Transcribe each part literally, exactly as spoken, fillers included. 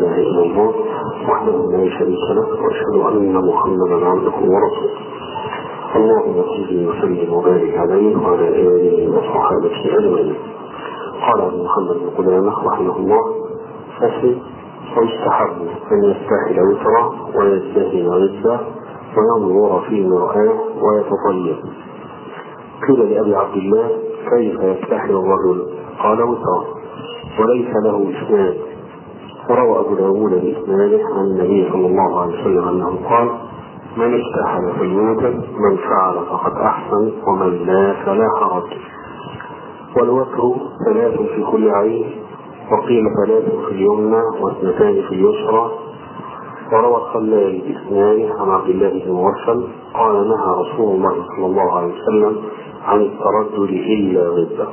إله إلا الله وحده لا شريك له وأشهد أن محمدا عبده ورسوله. اللهم صل وسلم وبارك عليه وعلى آله وصحبه أجمعين. قال ابن محمد بن قدامة رحمه الله: فصل: ويستحب أن يستحل وتره ويزدهن عدة وينظر في مرآه ويتطيب. قيل لأبي عبد الله: كيف يستحل الرجل؟ قال: وتره، وليس له إسناد. وروى أبو داود بإسناده عن النبي صلى الله عليه وسلم أنه قال: من استحل فليوتر، من فعل فقد أحسن، ومن لا فلا حرج. والوتر ثلاث في كل عين، وقيل ثلاث في اليمنى واثنتان في اليسرى. وروى الخلال بإسناده عن عبد الله بن مغفل قال: نهى رسول الله صلى الله عليه وسلم عن التردد إلا ضده.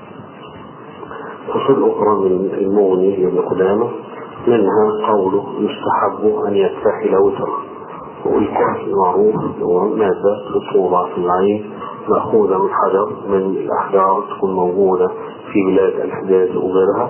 فصل أخرى من المغني بن قدامة منها قوله: يستحب أن يستحل وتره. والكحل معروف هو مادة تطوبع في العين مأخوذة من حجر من الأحجار تكون موجودة في بلاد الحجاز وغيرها.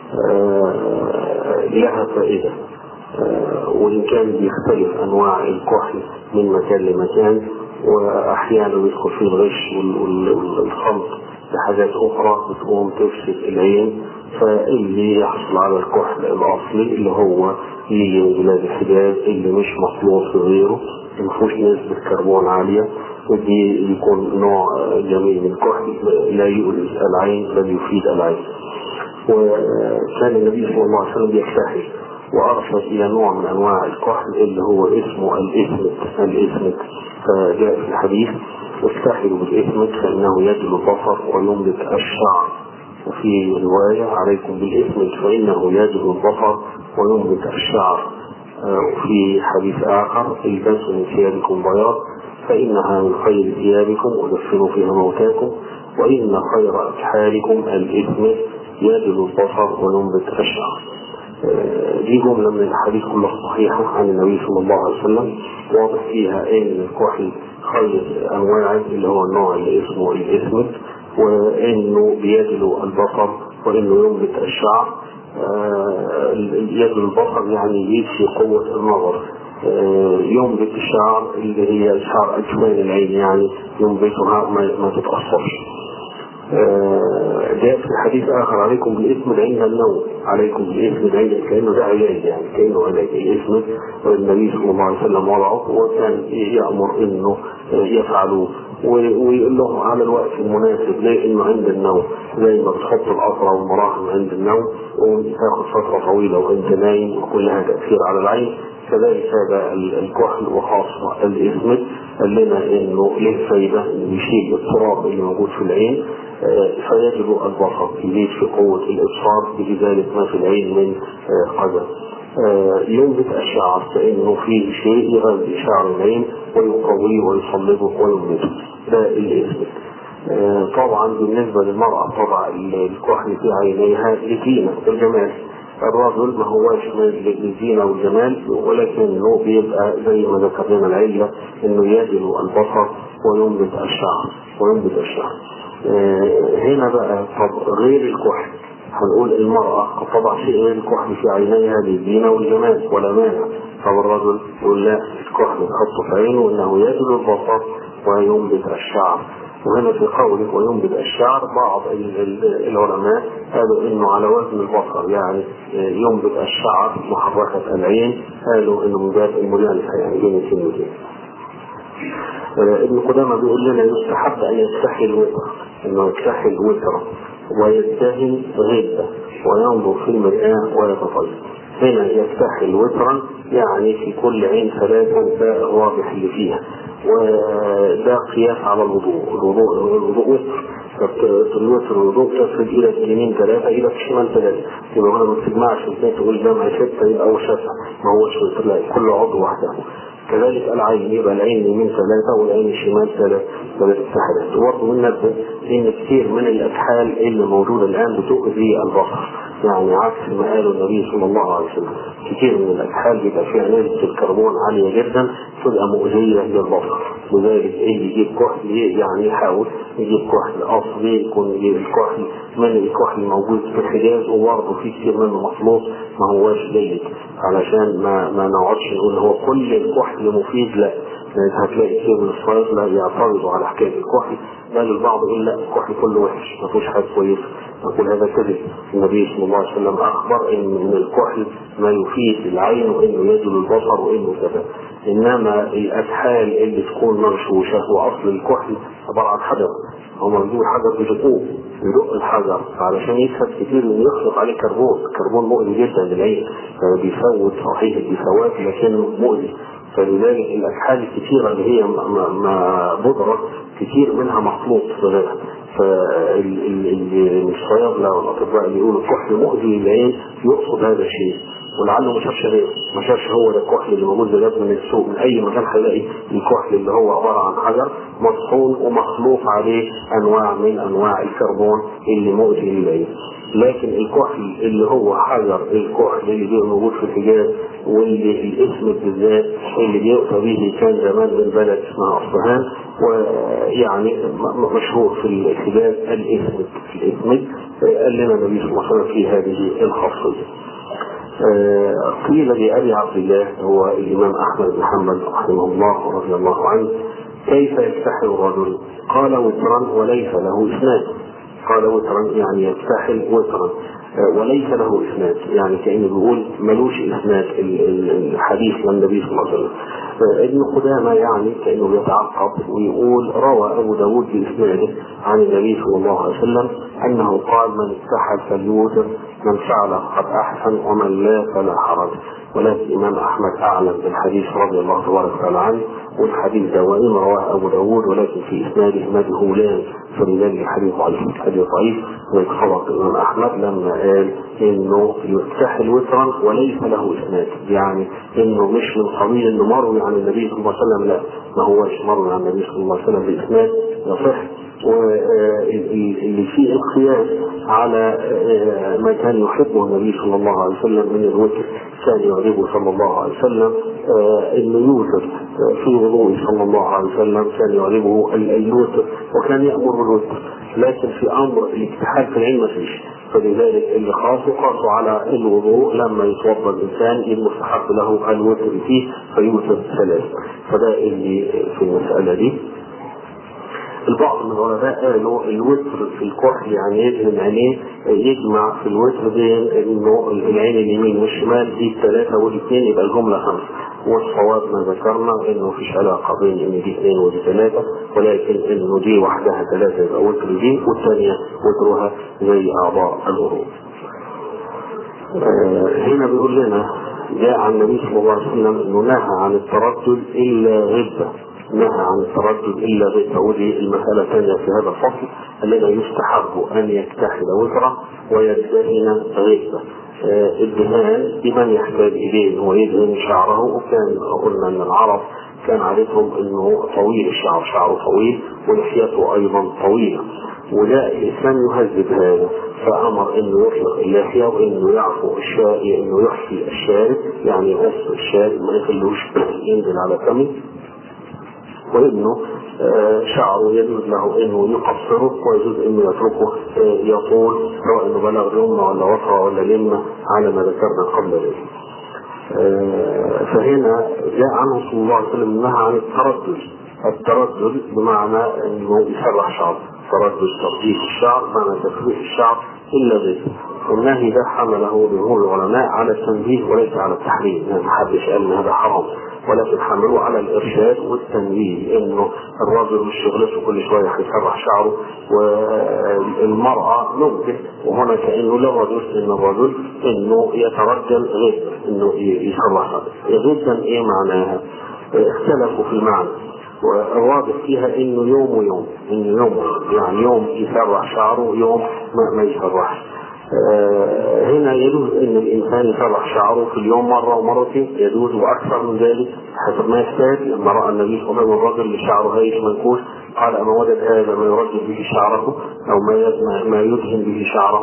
آه لها فائدة، آه وإن كان بيختلف أنواع الكحل من مكان لمكان، وأحيانا يدخل فيه الغش والخلط لحاجات أخرى بتقوم تفسد العين. فاللي يحصل على الكحل الأصلي اللي هو يجي من بلاد الحجاز اللي مش مخلوط بغيره، مفيهوش نسبة كربون عالية، ودي يكون نوع جميل من الكحل لا يؤذي العين بل يفيد العين. وكان النبي صلى الله عليه وسلم يستحل وأرشد إلى نوع من أنواع الكحل اللي هو اسمه الإثمت. الإثمت فجاء في الحديث: استحلوا بالإثمت فإنه يجل البصر وينبت الشعر. وفي رواية: عليكم بالإثمت فإنه يجل البصر وينبت الشعر. وفي حديث آخر: البسوا من ثيابكم بياض فإنها من خير ثيابكم ودفنوا فيها موتاكم، وإن خير أكحالكم الإثمت يجل البصر وينبت الشعر. دي جملة من الحديث كلها صحيحة عن النبي صلى الله عليه وسلم، واضح فيها ان الكحل خير انواعه اللي هو النوع اللي اسمه الإثمت، وانه بيجل البصر وانه ينبت الشعر. يجل البصر يعني يزيد في قوة النظر، ينبت الشعر اللي هي شعر اجفان العين يعني ينبتها ما تتأثرش. جاء في حديث آخر: عليكم بالإثم عند النوم. عليكم بالإثم عند، كأنه ده علاج يعني كأنه علاج الإثم، والنبي صلى الله عليه وسلم وضعه وكان يأمر إنه يفعلوه ويقول لهم على الوقت المناسب، زي إنه عند النوم، زي ما بتحط الأطرة والمراهم عند النوم وتاخد فترة طويلة وأنت نايم وكلها تأثير على العين. كذلك هذا الكحل وخاصة الإثمت قال لنا إنه له فايدة، إنه يشيل التراب اللي موجود في العين فيجب البصر، يزيد في قوة الإبصار بذلك ما في العين من قدر. ينبت الشعر فإنه فيه شيء يغذي شعر العين ويقويه ويصلبه وينبته، ده الإثمت. طبعا بالنسبة للمرأة طبعا الكحل في عينيها لزينة الجمال. الرجل ما هواش للزينة والجمال، ولكنه بيبقى زي ما ذكرنا العلة انه يجل البصر وينبت الشعر وينبت الشعر. هنا بقى طب غير الكحل هنقول المرأة طبعا شيء غير الكحل في عينيها للزينة والجمال ولا مانع. طب الرجل يقول لا، الكحل يحطه في عينه انه يجل البصر وينبت الشعر. وهنا في قوله وينبت الشعر بعض العلماء قالوا انه على وزن البصر، يعني ينبت الشعر محركة العين، قالوا انه من باب الملامسة يعني بين الكلمتين. ابن قدامة بيقول لنا يستحب ان يستحي الوتر، انه يستحي الوتر ويدهن غيبة وينظر في المرآة ويتطيب. هنا يستحي الوتر يعني في كل عين ثلاثة، ده الواضح اللي فيها، وده قياس على الوضوء. الوضوء الوضوء وتر، فالوتر الوضوء تفرد الى اليمين ثلاثة الى الشمال ثلاثة، يبقى هنا ما تجمعش ازاي تقول جمع ستة يبقى او شفع، ما هوش وتر، لا كل عضو وحده. كذلك العين يبقى العين اليمين ثلاثة والعين الشمال ثلاثة ثلاثة سحلات. وبرضه ننبه ان كثير من الاكحال اللي موجودة الان بتؤذي البصر، يعني عكس ما قاله النبي صلى الله عليه وسلم. كتير من الأكحال بيبقى فيها نسبة الكربون عالية جدا تبقى مؤذية للبصر، لذلك إيه يجيب كحل يعني يحاول يجيب كحل أصلي يكون يجيب الكحل من الكحل الموجود في الحجاز، وبرضه في كتير منه مخلوط ما هواش جيد، علشان ما ما نقعدش نقول هو كل الكحل مفيد، لا. يعني هتلاقي كتير من الصيادلة يعترضوا على حكاية الكحل، بل البعض يقول لا الكحل كله وحش ما فيهوش حاجة كويسة. نقول هذا كذب. النبي صلى الله عليه وسلم أخبر إن من الكحل ما يفيد العين وإنه يجل البصر وإنه كذا. إنما الأكحال اللي تكون مرشوشة وأصل الكحل عبارة عن حجر، هم يجيبوا الحجر بيدقوه يدق الحجر علشان يكسب كتير من يخلط عليه كربون. كربون مؤذي جدا للعين، بيفوت صحيح البيفوات لكنه مؤذي. فلذلك الأكحال الكثيرة اللي هي ما بودرة كثير منها مخلوط بغيرها. فالصيادلة والأطباء اللي يقولوا الكحل مؤذي للعين يقصد هذا الشيء، ولعله ما شافش غيره، ما شافش هو ده الكحل اللي موجود دلوقتي من السوق. من أي مكان هيلاقي الكحل اللي هو عبارة عن حجر مطحون ومخلوط عليه أنواع من أنواع الكربون اللي مؤذي للعين. لكن الكحل اللي هو حجر الكحل اللي بيبقى موجود في الحجاز، واللي الاسم بالذات اللي بيؤتى به كان زمان من بلد اسمها أصفهان، ويعني مشهور في الحجاز الاسم الاسم قال لنا النبي صلى الله عليه وسلم في هذه الخاصية. قيل لأبي عبد الله هو الإمام أحمد بن حنبل رحمه الله ورضي الله عنه: كيف يفتحل الرجل؟ قال: وترا وليس له إسناد. قال: وترا يعني يفتحل وترا وليس له إسناد، يعني كأنه بيقول ملوش إسناد الحديث عن النبي صلى الله عليه وسلم. ابن قدامة يعني كأنه بيتعقب ويقول: روى أبو داود بإسناده عن النبي صلى الله عليه وسلم أنه قال: من افتحل فليوتر، من فعل قد أحسن، ومن لا فلا حرج. ولكن الإمام أحمد أعلم بالحديث رضي الله تبارك وتعالى عنه، والحديث ده وإن رواه أبو داود ولكن في إسناده مجهولان، فلذلك الحديث ضعيف. الحديث ضعيف ويتخبط الإمام أحمد لما قال إنه يفتحل وترا وليس له إسناد، يعني إنه مش من قبيل إنه مروي عن النبي صلى الله عليه وسلم، لا، ما هوش مروي عن النبي صلى الله عليه وسلم بإسناد يصح. واللي فيه القياس على ما كان يحبه النبي صلى الله عليه وسلم من الوتر، كان يعجبه صلى الله عليه وسلم انه يوتر في وضوءه صلى الله عليه وسلم، كان يعجبه الوتر وكان يأمر بالوتر، لكن في امر الاكتحال في العلم ما فيش. فلذلك اللي خاصوا قاسوا على الوضوء لما يتوضا الانسان المستحب له الوتر فيه فيوتر ثلاث. فده اللي في المساله دي. البعض من العلماء قالوا الوتر في الكحل يعني يدهن عينيه، يجمع في الوتر بين انه العين اليمين والشمال دي الثلاثه والاثنين يبقى الجمله خمسه، والصواب ما ذكرنا انه مفيش علاقه بين ان دي اثنين ودي ثلاثه، ولكن انه دي وحدها ثلاثه يبقى وتر دي، والثانيه وترها زي اعضاء الوضوء. آه هنا بيقول لنا جاء عن النبي صلى الله عليه وسلم انه نهى عن التردد الا غبه، نهى عن التردد إلا غبة. ودي المسألة الثانية في هذا الفصل، الذي يستحب أن يكتحل وترا ويدهن غبة. آه الدهان لمن يحتاج إليه هو يدهن شعره، وكان قلنا أن العرب كان عادتهم أنه طويل الشعر، شعره طويل ولحيته أيضا طويلة، ولا الإسلام يهذب هذا، فأمر أنه يطلق اللحية وأنه يعفو الشارب، أنه يحفي الشارب يعني يقص الشارب ما يخلوش ينزل على فمه، وإنه آه شعره يجوز له إنه يقصره ويجوز إنه يتركه آه يطول، سواء إنه بلغ لمة ولا وطرة ولا لمة على ما ذكرنا قبل ذلك. آه فهنا جاء عنه صلى الله عليه وسلم نهى عن التردد. التردد بمعنى إنه يسرح شعره، تردد ترجيح الشعر معنى تفريح الشعر إلا ذلك. والنهي ده حمله جمهور العلماء على التنبيه وليس على التحريم، يعني ما حدش قال إن هذا حرام، ولكن حملوه على الإرشاد والتنبيه، إنه الرجل مش شغلته كل شوية هيسرح شعره، والمرأة ممكن، وهنا كأنه للرجل إن الرجل إنه يترجل غير إنه يسرح شعره. غدا إيه معناها؟ اختلفوا في المعنى، والواضح فيها إنه يوم ويوم، إنه يوم يعني يوم يسرح شعره يوم ما, ما يسرحش. آه هنا يجوز ان الانسان يسرح شعره في اليوم مره ومرتين، يجوز واكثر من ذلك حسب ما يحتاج. لما راى النبي صلى الله عليه وسلم الرجل اللي شعره هايش منكوش قال: اما وجد هذا ما يرجل به شعره او ما ما يدهن به شعره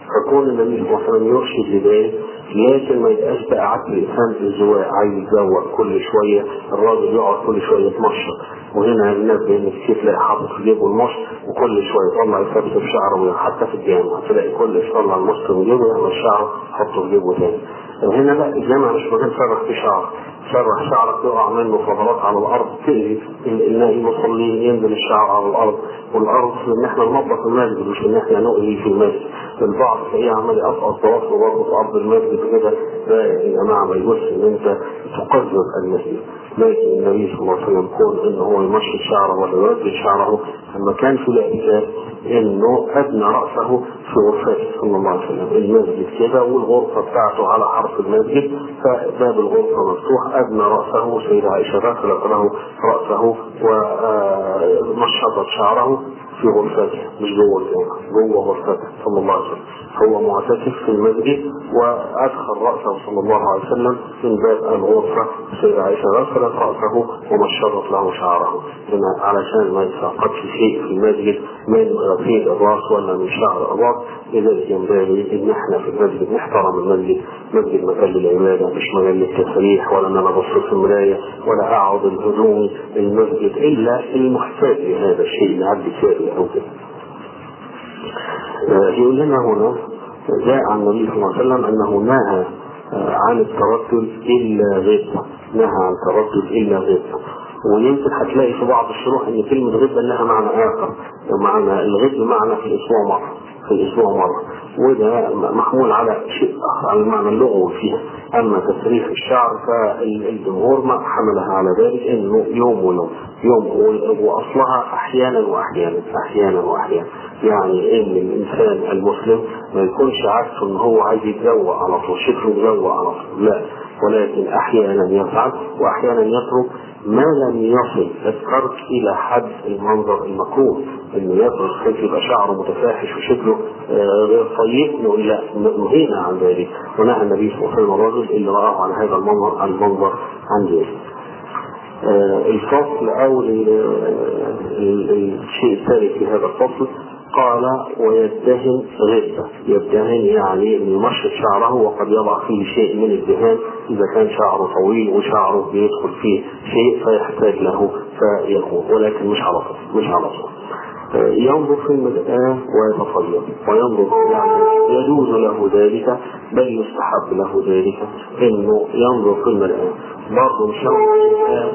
فكون النبي صلى الله عليه وسلم يرشد لذلك، لكن ما يبقاش بقى قعدت الانسان في الزواج عايز يتزوق كل شويه، الراجل يقعد كل شويه يتمشط، وهنا الناس بين كتير تلاقي حاطط في جيبه المشط وكل شويه يطلع يثبت في شعره، حتى في الجامع تلاقي كل شويه يطلع المشط من جيبه يعمل شعره يحطه في جيبه تاني. هنا لا، الجامع مش مكان تسرح في شعر، تسرح شعرك يقع منه فضلات على الارض تأذي المصلين، ينزل الشعر على الارض، والارض ان احنا ننظف المسجد مش ان احنا نؤذي في المسجد. البعض تلاقيه عمال يقصقص ضوافره برضه في ارض المسجد كده، يا جماعه ما يجوزش ان انت تقذر المسجد. لكن النبي صلى الله عليه وسلم كون ان هو يمشط شعره ولا يوجه شعره لما كان في الاعتكاف انه ادنى راسه في غرفته صلى الله عليه وسلم، المسجد كده والغرفه بتاعته على حرف المسجد، فباب الغرفه مفتوح، ادنى راسه سيدة عائشه غسلت له راسه ومشطت شعره في غرفته مش جوه الجامع، جوه غرفته صلى الله عليه وسلم. هو معتكف في المسجد وادخل راسه صلى الله عليه وسلم من باب الغرفه، سيدة عائشه غسلت راسه ومشطت له شعره، هنا علشان ما يتساقطش شيء في المسجد من غسيل الراس ولا من شعر الراس. لذلك ينبغي ان احنا في المسجد نحترم المسجد، مسجد مكان للعباده مش مكان للتسريح ولا ان انا ابص في المرايه ولا اقعد الهدوم المسجد الا المحتاج لهذا الشيء لعبد ساري او كده. يقول لنا هنا جاء عن النبي صلى الله عليه وسلم انه نهى عن التردد الا غيبه، نهى عن التردد الا غيبه. ويمكن هتلاقي في بعض الشروح ان كلمه غيبه لها معنى اخر، معنى الغيبه معنى في الاسبوع مره، في الاسبوع مره، وده محمول على شيء اخر، على المعنى اللغوي فيها. اما تسريح الشعر فالجمهور ما حملها على ذلك انه يوم ويوم يوم، واصلها احيانا واحيانا احيانا واحيانا، يعني ان الانسان المسلم ما يكونش عارف ان هو عايز يتزوق على طول، شكله يتزوق على طول، لا، ولكن احيانا يفعل واحيانا يترك ما لم يصل الترك الى حد المنظر المكروه، انه يترك يبقى شعره متفاحش وشكله غير طيب، نقول لا، نهينا عن ذلك. ونهى النبي صلى الله عليه وسلم الرجل اللي رآه عن هذا المنظر عن المنظر عن ذلك. الفصل او الشيء الثالث في هذا الفصل قال ويدهن غيبة. يدهن يعني يمشط شعره وقد يضع فيه شيء من الدهان إذا كان شعره طويل وشعره بيدخل فيه شيء فيحتاج له فيقوم، ولكن مش على طول مش على طول. ينظر في المرآة ويتطيب وينظر، يعني يجوز له ذلك بل يستحب له ذلك انه ينظر في المرآة. برضه مش ينظر في المرآة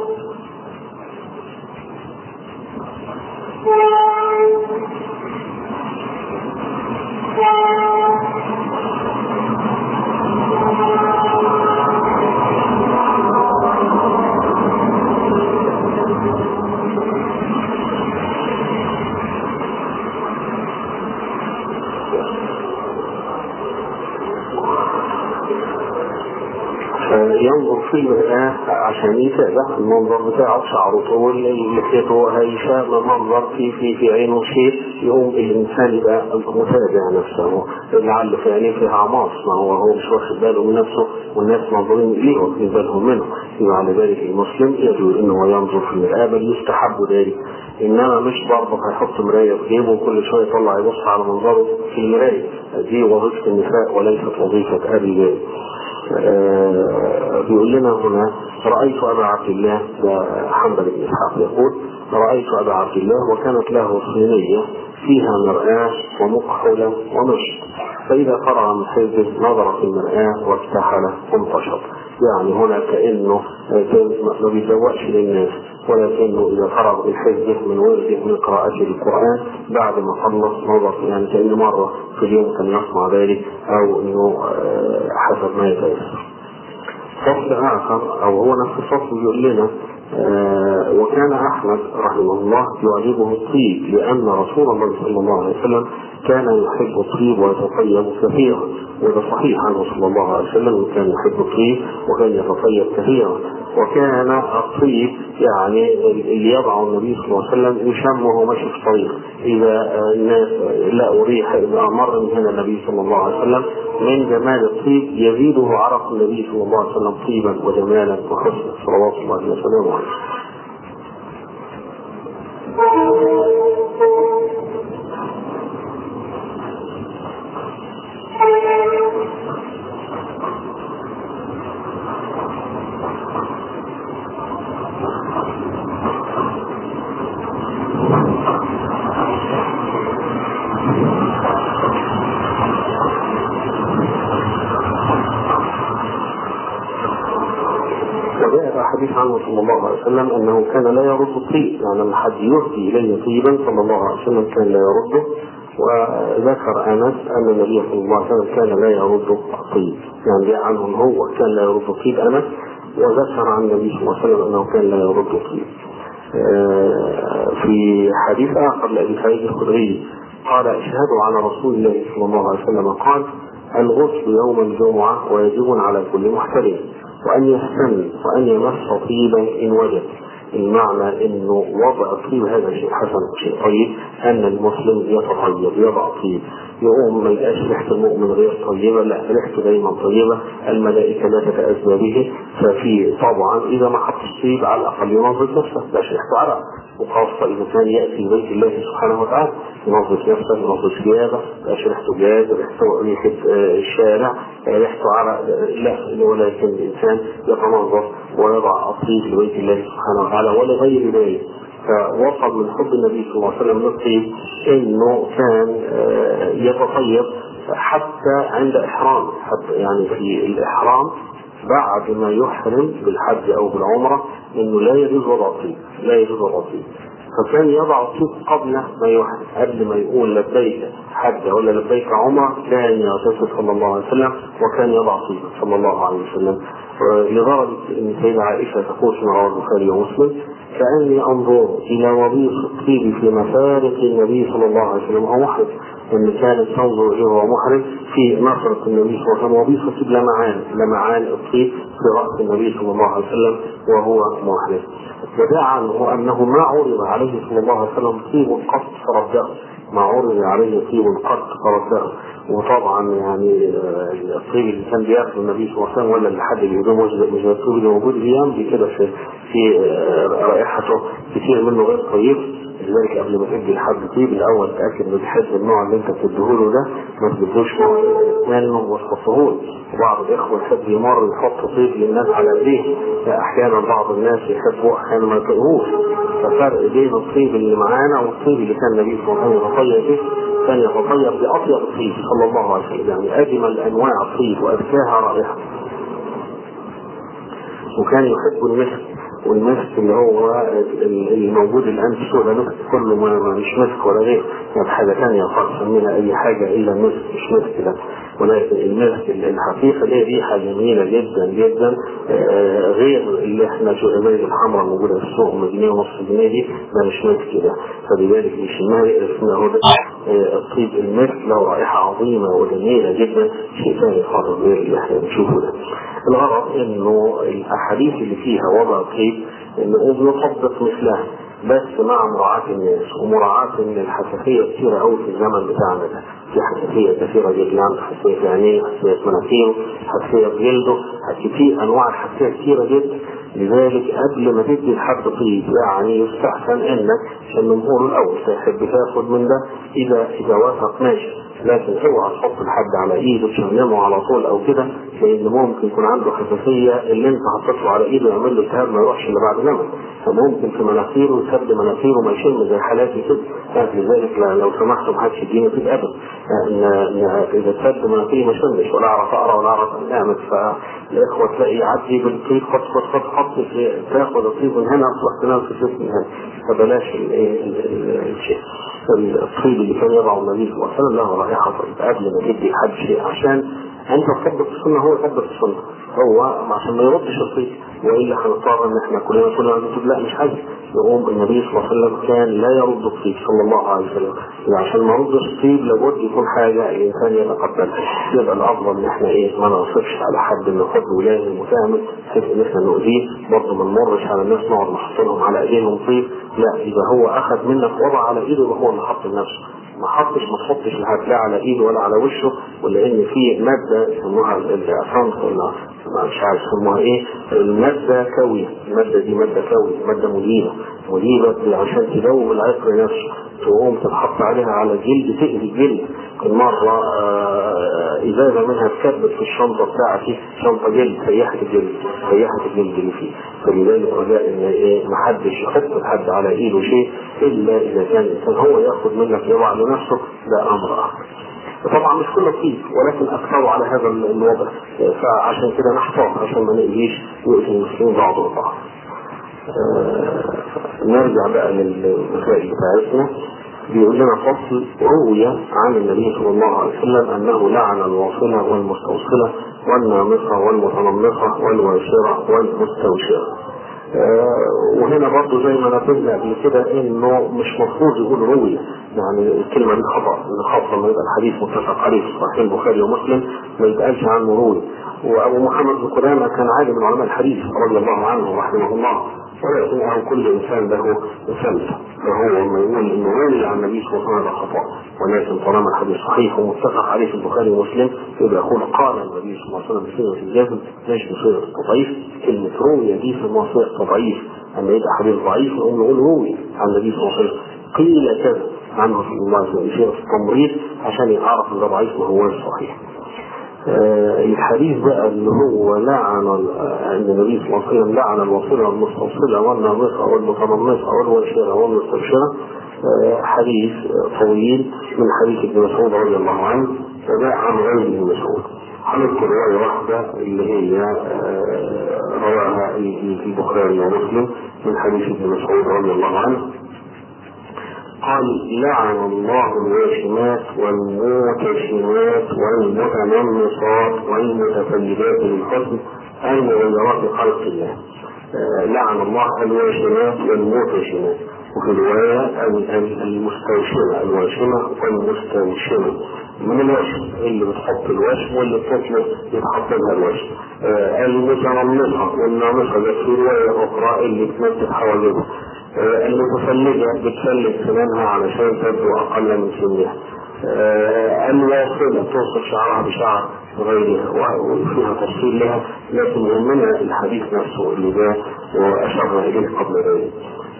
ينظر في المرآة عشان يتابع المنظر بتاعه، شعره طول، لحيته هايشة، منظر في في في عينه شيء، يقوم الإنسان يبقى متابع نفسه، لعل في عينيه فيها عماص، ما هو هو مش واخد باله من نفسه والناس ناظرين إليه واخدين بالهم منه. يبقى على ذلك المسلم يجوز إنه ينظر في المرآة بل يستحب ذلك، إنما مش برضه هيحط مراية في جيبه وكل شوية يطلع يبص على منظره في المراية. دي وظيفة النساء وليست وظيفة الرجال. آه بيقول لنا هنا رأيت أبا عبد الله، ده حنبل بن إسحاق يقول رأيت أبا عبد الله وكانت له صينية فيها مرآة ومكحلة ومشط، فإذا فرغ من حزبه نظر في المرآة واكتحل وانتشط. يعني هنا كأنه ما بيزوقش للناس، ولكنه إذا فرغ من حزبه من ورده من قراءته للقرآن بعد ما خلص نظر، يعني كأنه مرة في اليوم كان يصنع ذلك أو أنه حسب ما يتيسر. فصل آخر أو هو نفس الفصل يقول لنا آه وكان أحمد رحمه الله يعجبه الطيب لأن رسول الله صلى الله عليه وسلم كان يحب الطيب ويتطيب كثيرا، وده صحيح عنه صلى الله عليه وسلم كان يحب الطيب وكان يتطيب كثيرا. وكان الطيب يعني اللي يضعه النبي صلى الله عليه وسلم يشمه ماشي في طريق، إذا الناس لقوا ريحة إذا مر من هنا النبي صلى الله عليه وسلم من جمال الطيب يزيده عرق النبي صلى الله عليه وسلم طيبا وجمالا وحسنا صلوات الله وسلامه عليه. وجاء حديث عنه صلى الله عليه وسلم أنه كان لا يرد الطيب، يعني لما حد يهدي إليه طيبا صلى الله عليه وسلم كان لا يرده. وذكر أنس أن النبي صلى الله عليه وسلم كان لا يرد الطيب، يعني جاء عنه هو كان لا يرد الطيب أنس، وذكر عن النبي صلى الله عليه وسلم أنه كان لا يرد الطيب. في حديث آخر لأبي سعيد الخدري قال: اشهدوا على رسول الله صلى الله عليه وسلم قال: الغسل يوم الجمعة واجب على كل محترم، وأن يستن وأن يمس طيبا إن وجد. المعنى انه وضع الطيب هذا شيء حسن، شيء طيب، ان المسلم يتطيب يضع طيب، يقوم ما يبقاش ريحه المؤمن غير طيبه، لا ريحته دايما طيبه، الملائكه لا تتاذى به. ففي طبعا اذا ما حط الطيب على الاقل ينظف نفسه، لا ريحته عرق، وخاصه اذا كان ياتي بيت الله سبحانه وتعالى ينظف نفسه، ينظف ثيابه، لا ريحته جاز، ريحته ريحه الشارع، ريحته عرق، لا، ولكن الانسان يتنظف ويضع الطيب لبيت الله سبحانه وتعالى ولغير ذلك. فوصل من حب النبي صلى الله عليه وسلم للطيب انه كان يتطيب حتى عند احرامه، حتى يعني في الاحرام بعد ما يحرم بالحج او بالعمره انه لا يجوز وضع الطيب، لا يجوز وضع الطيب. فكان يضع الطيب قبل ما يحرم، قبل ما يقول لبيك حج ولا لبيك عمره كان يغتسل صلى الله عليه وسلم وكان يضع طيب صلى الله عليه وسلم. لدرجه ان سيدة عائشه تقول في رواه البخاري ومسلم: كأني أنظر إلى وظيفة الطيب في مفارق النبي صلى الله عليه وسلم وهو محرم، أن كانت تنظر إليه وهو محرم في مفرق النبي صلى الله عليه وسلم وظيفة لمعان لمعان الطيب في رأس النبي صلى الله عليه وسلم وهو محرم. ودعا عنه أنه ما عرض عليه صلى الله عليه وسلم طيب قط فرده، ما عرض عليه طيب قط فرده. وطبعا يعني الطيب اللي كان بياخذ النبي صلى الله عليه وسلم ولا اللي حد بيهدمه مش الطيب اللي موجود اليوم دي كده في في رائحته كتير منه غير طيب. لذلك قبل ما تدي لحد طيب الاول تاكد انه بتحب النوع اللي انت بتديهوله ده، ما تديهوش منه وتحطهوش. وبعض الاخوه يحب يمر يحط طيب للناس على ايديه، احيانا بعض الناس يحبوا احيانا ما يطيقوش. ففرق بين الطيب اللي معانا والطيب اللي كان النبي صلى الله عليه وسلم يتطيب به، كان يتطيب باطيب الطيب صلى الله عليه وسلم، يعني اجمل انواع الطيب وازكاها رائحه. وكان يحب المسك، والمسك اللي هو الموجود الان في السوق ده مسك كله، ما مش مسك ولا غير، يعني حاجه ثانيه خالص منها اي حاجه الا المسك، مش مسك ده. ولكن المسك الحقيقه دي ريحه جميله جدا جدا، غير اللي احنا الجوائز الحمراء الموجوده في السوق من جنيه ونص جنيه دي، ده مش مسك ده. فلذلك يشمها اسمه ده الطيب المسك، له رائحه عظيمه وجميله جدا، شيء ثاني خالص غير اللي احنا بنشوفه ده. الغرض انه الاحاديث اللي فيها وضع الطيب انه نطبق مثلها، بس مع مراعاة الناس ومراعاة ان الحساسية كثيرة قوي في الزمن بتاعنا ده، في حساسية كثيرة جدا، حساسية في عينيه، حساسية في مناخيره، حساسية في جلده، في انواع حساسية كثيرة جدا. لذلك قبل ما تدي لحد طيب يعني يستحسن انك الجمهور الاول تحب تاخد من ده، اذا اذا وافق ماشي، لكن اوعى تحط الحد على ايده تشممه على طول او كده، لان ممكن يكون عنده حساسيه اللي انت حطيته على ايده يعمل له التهاب ما يروحش الا بعد زمن، فممكن في مناخيره يسد مناخيره ما يشم زي حالاتي كده. لذلك لو سمحتوا ما حدش يديني طيب ابدا، اذا سد مناخيري ما يشمش ولا اعرف اقرا ولا اعرف اعمل. فالاخوه تلاقي يعدي بالطيب خط خط خط حط تاخد الطيب من هنا اصبح تنام في الجسم من هنا، فبلاش الشيء. الطيب اللي كان يضعه النبي صلى الله عليه وسلم له رائحه طيبه قبل ما تدي حد شيء، عشان انت تطبق السنه هو يطبق السنه، هو عشان ما يردش الطيب، والا هنضطر ان احنا كلنا كلنا نقول لا مش عايز. يقوم النبي صلى الله عليه وسلم كان لا يرد الطيب صلى الله عليه وسلم، عشان ما يردش الطيب لابد يكون حاجه الانسان يتقبلها. يبقى الافضل ان احنا ايه ما نوصفش على حد انه حب ولازم وتعمل بحيث ان احنا نؤذيه، برضه ما نمرش على الناس نقعد نحط لهم على ايديهم طيب، لا اذا هو اخذ منك وضع على ايده يبقى هو اللي حط لنفسه، ما حطش ما تحطش لا على ايده ولا على وشه، ولان في ماده يسموها الاسانس ولا مش عارف يسموها ايه، الماده كويه، الماده دي ماده كويه، ماده مذيبه مذيبه عشان تدوم العطر نفسه، تقوم تتحط عليها على الجلد تأذي الجلد. مرة ازازه منها اتكبت في الشنطه بتاعتي، شنطه جلد سيحت الجلد سيحت الجلد اللي فيه. فلذلك رجاء ان ايه ما حدش يحط لحد على ايده شيء الا اذا كان الانسان هو ياخذ منك يضع لنفسه، ده امر اخر. طبعا مش كله طيب ولكن اكثروا على هذا الوضع، فعشان كده نحتاط عشان ما نقليش وقت المسلمين بعض البعض. آه نرجع بقى للمسائل بتاعتنا. بيقول لنا فصل: روي عن النبي صلى الله عليه وسلم انه لعن الواصله والمستوصله والنامصه والمتنمصه والواشره والمستوشره. آه وهنا برضه زي ما نقولنا قبل كده انه مش مفروض يقول روي، يعني الكلمه دي خطا، خاصه لما يبقى الحديث متفق عليه في صحيح البخاري ومسلم ما يتقالش عنه روي. وابو محمد بن قدامه كان عالم من علماء الحديث رضي الله عنه رحمه الله، ولكن كل انسان له سلف، فهو لما يقول انه روي عن النبي صلى الله عليه وسلم خطا، ولكن طالما الحديث صحيح ومتفق عليه في البخاري ومسلم يبقى يقول قال النبي صلى الله عليه وسلم بصيغه الجازم مش بصيغه التضعيف. كلمه روي دي في مواضيع التضعيف، اما يبقى حديث ضعيف نقول نقول روي عن النبي صلى الله عليه وسلم قيل كذا عنه صلى الله عليه وسلم بصيغه التمريض عشان يعرف ان ده ضعيف ما هوش صحيح. آه الحديث بقى اللي هو لعن عند النبي صلى الله عليه وسلم لعن الواصله والمستوصله والنامصه والمتنمصه والواشره والمستبشره، آه حديث طويل من حديث ابن مسعود رضي الله عنه، فده عن غير ابن مسعود. هنذكر روايه واحده اللي هي آه رواها في البخاري ومسلم من حديث ابن مسعود رضي الله عنه قال: لعن الله الواشمات والموتشمات والمتنمصات والمتفلجات للحسن المغيرات خلق الله. آه لعن الله الواشمات والموتشمات، وفي رواية المستوشمة، الواشمة والمستوشمة من الوشم اللي بتحط الوشم واللي بتطلق يتحط لها الوشم. آه المتنمصة والنامصة ده في رواية أخرى اللي بتمسك حواجبها. آه المتفلجة بتفلج سنانها علشان تبدو أقل من سنها. آه الواصلة توصل شعرها بشعر غيرها وفيها تفصيل لها، لكن يهمنا الحديث نفسه اللي جاء وأشرنا إليه قبل ذلك.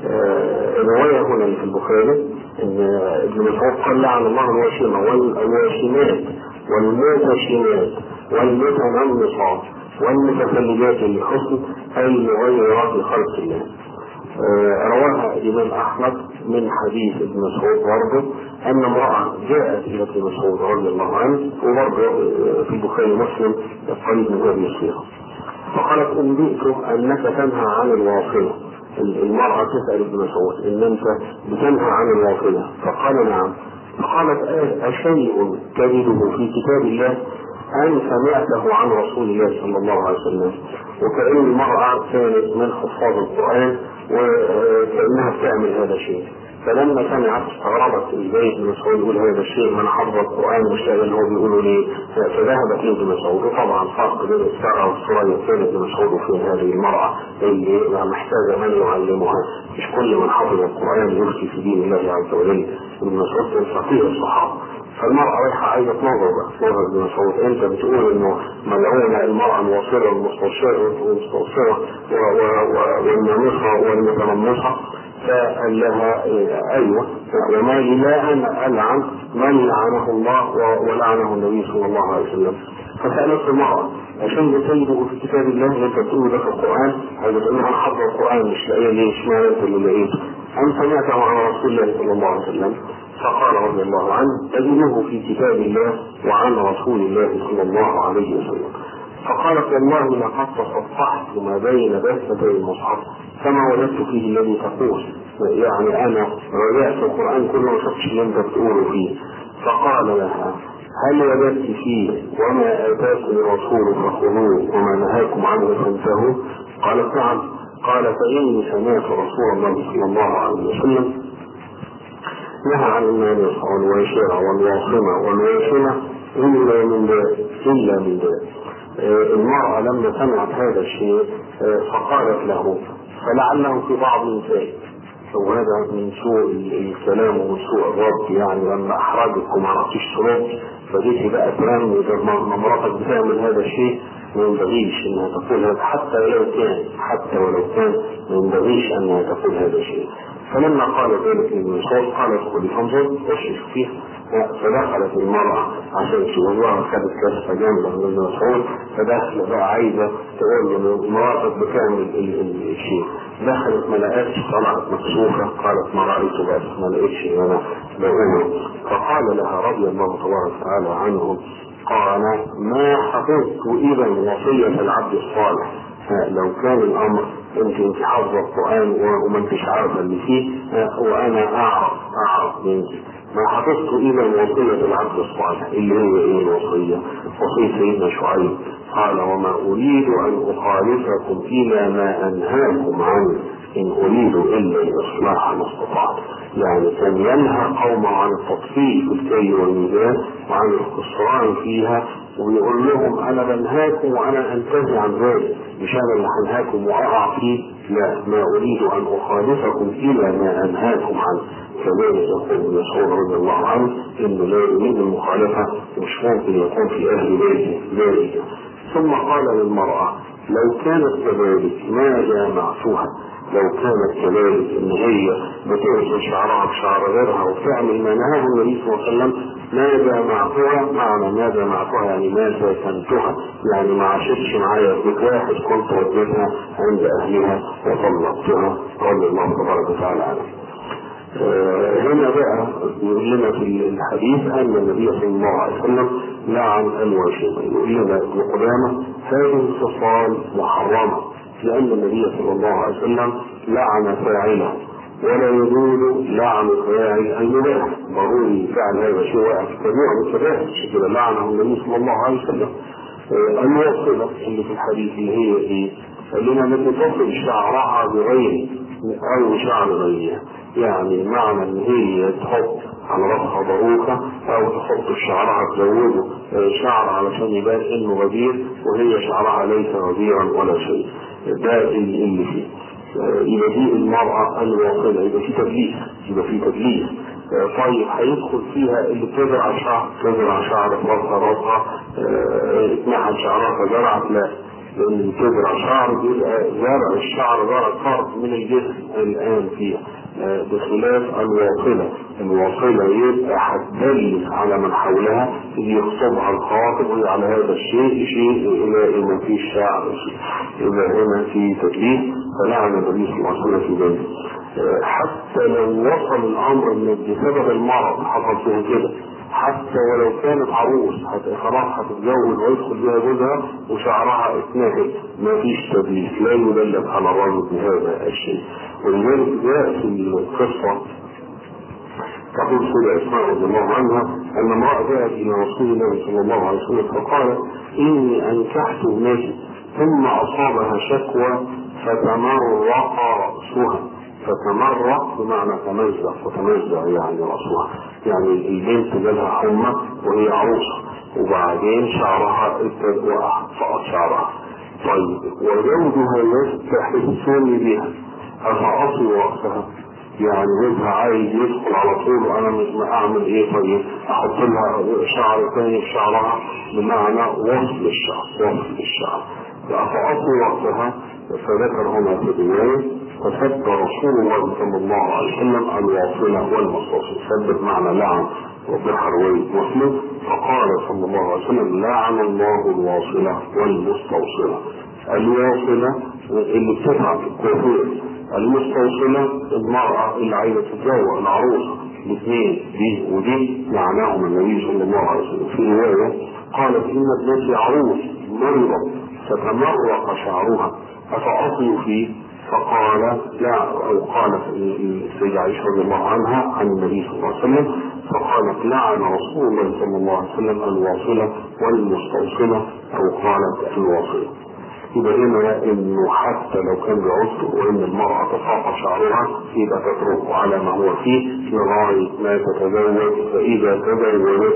الرواية هنا في البخاري ان ابن مسعود قال: لعن الله الواشمة والواشمات والمتشمات والمتنمصات والمتفلجات للحسن المغيرات لخلق الله. رواها الإمام أحمد من حديث ابن مسعود برضه أن امرأة جاءت إلى ابن مسعود رضي الله عنه، وبرضه في البخاري ومسلم قريب من هذه الصيغة، فقالت: أنبئت أنك تنهى عن الواصلة. المرأة تسأل ابن مسعود: إن أنت بتنهى عن الواصلة؟ فقال: نعم. فقالت: أشيء تجده في كتاب الله أن سمعته عن رسول الله صلى الله عليه وسلم؟ وكأن المرأة كانت من حفاظ القرآن وكأنها بتعمل هذا الشيء، فلما سمعت استغربت ازاي ابن مسعود يقول هذا الشيء من حفظ القرآن مش لاقي اللي هو بيقوله ليه، فذهبت لابن مسعود. وطبعا فرق بين السارة والسورية كان ابن مسعود في هذه المرأة اللي محتاجة من يعلمها، مش كل من حفظ القرآن يفتي في دين الله عز وجل. ابن مسعود كان فقيه الصحابة، فالمرأة رايحة عايزة تنظر بقى نظر ابن مسعود: انت بتقول انه ملعونة المرأة الواصلة والمستوصلة والنامصة والمتنمصة؟ فقال لها: ايوه، وما لا انا العن من لعنه الله ولعنه النبي صلى الله عليه وسلم. فسألت المرأة: عشان تجده في كتاب الله اللي انت بتقوله ده في القرآن؟ عايزة تقول انا حافظ القرآن مش لاقيه ليه؟ اشمعنى انت اللي لقيته؟ أم سمعته عن رسول الله صلى الله عليه وسلم؟ فقال رضي الله عنه: تجده في كتاب الله وعن رسول الله صلى الله عليه وسلم. فقالت: والله لقد تصفحت ما بين دفتي المصحف فما وجدت فيه الذي تقول، يعني انا رجعت القرآن كله ما شفتش اللي انت بتقوله فيه. فقال لها: هل وجدت فيه وما اتاكم الرسول فخذوه وما نهاكم عنه فانتهوا؟ قالت: نعم. قال: فإني سمعت رسول الله صلى الله عليه وسلم نهى عن النامصة والواشرة والواصمة والواشمة إلا من داء إلا من داء. المرأة لما سمعت هذا الشيء فقالت له، فلعله في بعض النساء، وهذا من سوء الكلام ومن سوء الرد، يعني لما أحرجك وما عرفتش ترد فديتي بقى ترمي لما مراتك بتعمل هذا الشيء ما ينبغيش انها تقول هذا، حتى ولو كان حتى ولو كان ما ينبغيش انها تقول هذا الشيء. فلما قال ذلك ابن مسعود قالت: خذي فانظر اشرف فيه. فدخلت المرأة عشان تشوفها، خدت كاسة جنبها من ابن مسعود، فدخل بقى عايزة تقول مراتك بكامل الشيء، دخلت ما لقتش، طلعت مكسوفه، قالت ما رايت بس ما لقيتش انا بقول. فقال لها رضي الله تبارك وتعالى عنه، قال ما حفظت اذا وصيه العبد الصالح. لو كان الامر انت انت حافظه القران وما انتش عارفه اللي فيه وانا اعرف اعرف منك، ما حفظت اذا وصيه العبد الصالح اللي هي ايه الوصيه؟ وصيه سيدنا شعيب، قال وما اريد ان اخالفكم الى ما انهاكم عنه ان اريد الا الاصلاح ما استطعت. يعني كان ينهى قومه عن التطفيف في الكي والميزان وعن الخسران فيها، ويقول لهم انا بنهاكم وانا انتهي عن ذلك، مش انا اللي هنهاكم واقع فيه، لا، ما اريد ان اخالفكم الى ما انهاكم عنه. كذلك يقول مسعود رضي الله عنه انه لا يريد المخالفه، مش ممكن يكون في اهل بيته ذلك. ثم قال للمراه لو كانت كذلك ما جامعتها، لو كانت كذلك ان هي بتغسل شعرها بشعر غيرها وتعمل ما نهاه النبي صلى الله عليه وسلم، ما جامعتها، معنى ما جامعتها يعني ما ساكنتها، يعني ما عاشتش معايا في بيت واحد، كنت وديتها عند اهلها وطلقتها رضي الله تبارك وتعالى عنها. آه هنا بقى يقول لنا في الحديث ان النبي صلى الله عليه وسلم لعن الواشمه. يقول لنا ابن قدامه هذه الخصال محرمه، لان النبي صلى الله عليه وسلم لعن فاعله، ولا يجوز لعن فاعل المباح، ضروري فعل هذا شيء واقع في كبيره من الكبائر، كده لعنه النبي صلى الله عليه وسلم. آه الوصله اللي في الحديث اللي هي ايه؟ قال لنا التي تصل شعرها بغير او شعر غيرها، يعني معنى ان هي تحط على راسها باروكه او تحط في شعرها تزوده شعر علشان يبان انه غدير وهي شعرها ليس غديرا ولا شيء، ده اللي فيه. يبقى دي المرأة الواصلة، يبقى في تدليس، يبقى في تدليس. طيب هيدخل فيها اللي بتزرع شعر، تزرع شعر في راسها راسها اتنحت شعرها فزرعت، لا، لان تزرع شعر بيبقى زرع الشعر زرع فرد من الجسم الان فيها، بخلاف الواصلة. الواصلة يبقى هتدلس على من حولها، يخطبها الخاطب وهي على هذا الشيء شيء الى ما فيه شعر شيء، يبقى هنا في تدليس. فلعن النبي صلى الله عليه وسلم في ذلك. حتى لو وصل الامر ان بسبب المرض حصل فيه كده، حتى ولو كانت عروس خلاص هتتزوج ويدخل بها جوزها وشعرها اتنهد، ما فيش تدليس، لا يدلس على الرجل بهذا الشيء. ولذلك جاء في القصه تقول سيدة اسماء رضي الله عنها ان امرأة جاءت الى رسول الله صلى الله عليه وسلم فقالت اني انكحت ابنتي ثم اصابها شكوى فتمرق رأسها. فتمرق بمعنى تمزق، وتمزق يعني رأسها، يعني البنت جالها حمى وهي عروسة وبعدين شعرها وقع فقط شعرها. طيب وزوجها يستحسن بها أفأصل رأسها، يعني جوزها عايز يدخل على طول وانا مش اعمل ايه؟ طيب احط لها شعر ثاني في شعرها، بمعنى وصل الشعر، وصل الشعر. فأصل وقتها فذكر هنا في الرواية فسب رسول الله صلى الله عليه وسلم الواصلة والمستوصلة، سب بمعنى لعن، وضح رواية مسلم فقال صلى الله عليه وسلم لعن الله الواصلة والمستوصلة. الواصلة اللي بتفعل في الكوافير، المستوصلة المرأة اللي عايزة تتزوج، العروسة، الاثنين دي ودي لعناهم النبي صلى الله عليه وسلم. في رواية قالت إن ابنتي عروس مرضت فتمرق شعرها أفأصل فيه؟ فقال لا، أو قالت السيدة عائشة رضي الله عنها عن النبي صلى الله عليه وسلم فقالت لعن رسول الله صلى الله عليه وسلم الواصلة والمستوصلة، أو قالت الواصلة. يبقى هنا انه حتى لو كان بعذر وان المرأة تساقط شعرها يبقى تتركه على ما هو فيه لغاية ما تتزوج، فاذا تزوجت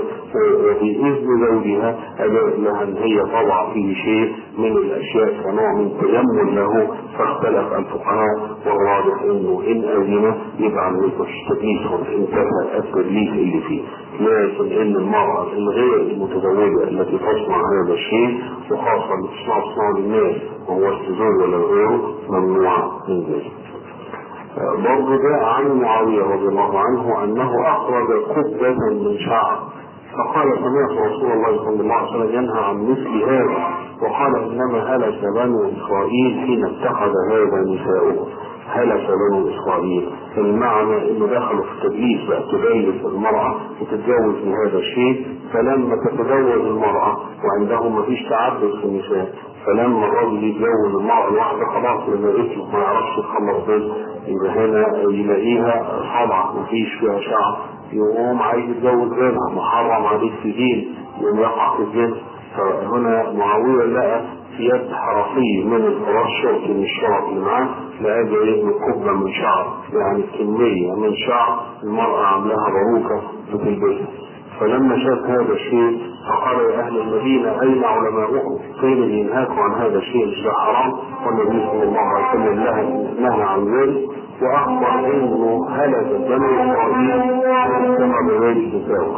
وبإذن زوجها أجاز لها ان هي تضع فيه شيء من الاشياء كنوع من تجمل له، فاختلف الفقهاء والراجح انه ان اذن يبقى عن تدليس، انتهى التدليس اللي فيه. لكن ان المرأة الغير المتزوجة التي تصنع هذا الشيء وخاصة اللي تصنع تصنع للناس وهو التزوج ولا غيره ممنوع من ذلك. برضه جاء عن معاوية رضي الله عنه انه اخرج قبة من شعر فقال سمعت رسول الله صلى الله عليه وسلم ينهى عن مثل هذا، وقال إنما هلك بنو إسرائيل حين اتخذ هذا نساؤه. هلك بنو إسرائيل المعنى إنه دخلوا في التدليس بقى تدلس المرأة وتتجوز من هذا الشيء. فلما تتجوز المرأة وعندهم مفيش تعدد في النساء، فلما الرجل يتجوز المرأة الواحدة خلاص لما يطلق ما يعرفش يتخلص بيه، يبقى هنا يلاقيها صلعة مفيش فيها شعر، يقوم عايز يتجوز غيرها محرم عليه في دين، يقوم يقع في الجنس. فهنا معاوية لقى في يد حرفي من الفراش شرط من الشرط اللي معاه لقى ايه من قبة من شعر، يعني كمية من شعر المرأة عاملاها باروكة بتلبسها. فلما شاف هذا الشيء فقال يا أهل المدينة أين علماؤكم؟ قيل ينهاكم عن هذا الشيء مش ده حرام؟ والنبي صلى الله عليه وسلم نهى عن ذلك، وأخبر إنه هلك بنو إسرائيل كما بذلك نساؤه.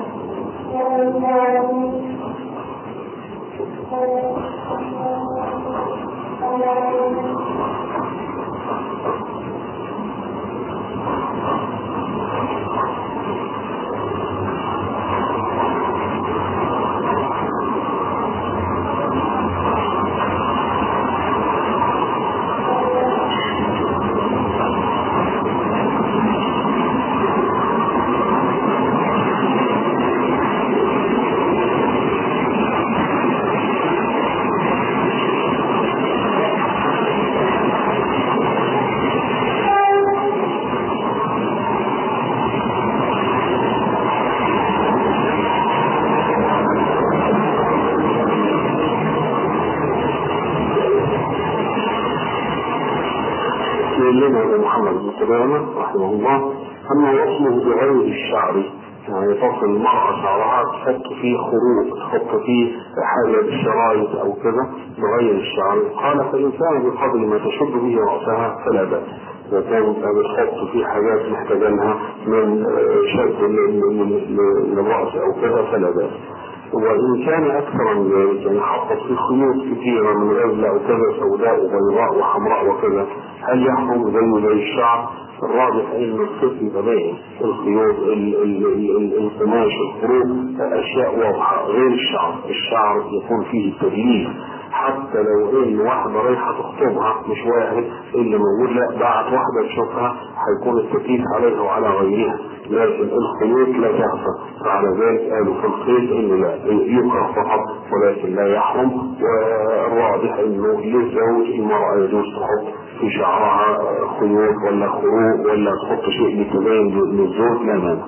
لنا محمد بن قدامة رحمه الله أما وصله بغير الشعر، يعني تصل المرأة شعرها تحط فيه خروق، تحط فيه حاجة بالشرايط أو كذا بغير الشعر. قال فإن كان بقدر ما تشد به رأسها فلا بأس، إذا كانت بتحط فيه حاجات محتاجينها من شد للرأس أو كذا فلا بأس. وإن كان أكثر من ذلك يعني حطت في خيوط كثيرة من غزل أو كذا سوداء وبيضاء وحمراء وكذا، هل يحرم زي زي الشعر؟ الراجح إن الصف طبيعي، الخيوط القماش الخروج أشياء واضحة غير الشعر. الشعر يكون فيه التدليس، حتى لو إن واحدة رايحة تخطبها مش واحد اللي موجود، لا بعد واحدة تشوفها هيكون التكليف عليها وعلى غيرها، لكن الخيوط لا تخفى. فعلى ذلك قالوا في الخيط إنه لا يكره فقط ولكن لا يحرم. والواضح إنه للزوج المرأة يجوز تحط في شعرها خيوط ولا خروق ولا تحط شيء لتبين للزوج لا مانع.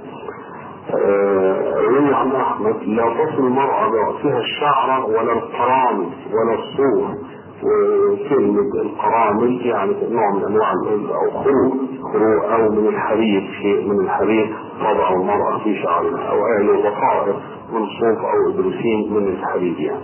روي عن أحمد لا تصل المرأة برأسها الشعر ولا القرامل ولا الصور. وكلمة القرامل يعني نوع من أنواع أو خروق خروق أو من الحرير، شيء من الحرير تضع المرأة في شعرها، أو آل بقائر من صوف أو إبرسين من الحرير يعني.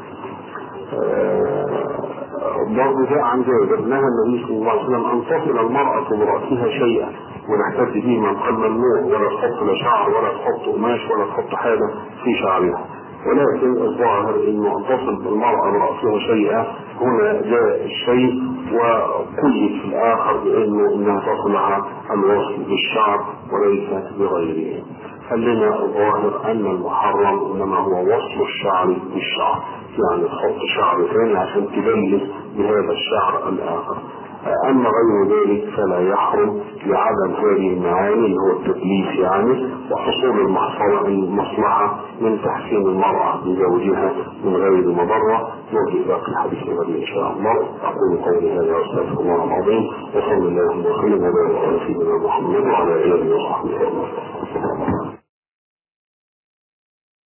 برضه جاء عن جابر نهى النبي صلى الله عليه وسلم أن تصل المرأة برأسها شيئا ونحتج به من قد ممنوع، ولا تحط لا شعر ولا تحط قماش ولا تحط حاجة في شعرها. ولكن الظاهر انه ان تصل المرأة برأسها شيئا هنا جاء الشيء وقيد في الاخر بانه انها تصلها الوصل بالشعر وليس بغيره. خلينا الظاهر ان المحرم انما هو وصل الشعر بالشعر، يعني تحط شعر ثاني عشان تبلغ بهذا الشعر الاخر. أما غير ذلك فلا يحرم لعدم هذه المعاني اللي هو التكليف يعني، وحصول المصلحة من تحسين المرأة بزوجها من غير مضرة. نرجع باقي الحديث غدا إن شاء الله. أقول قولي هذا وأستغفر الله العظيم، وصلى الله وسلم على سيدنا محمد وعلى آله وصحبه وسلم.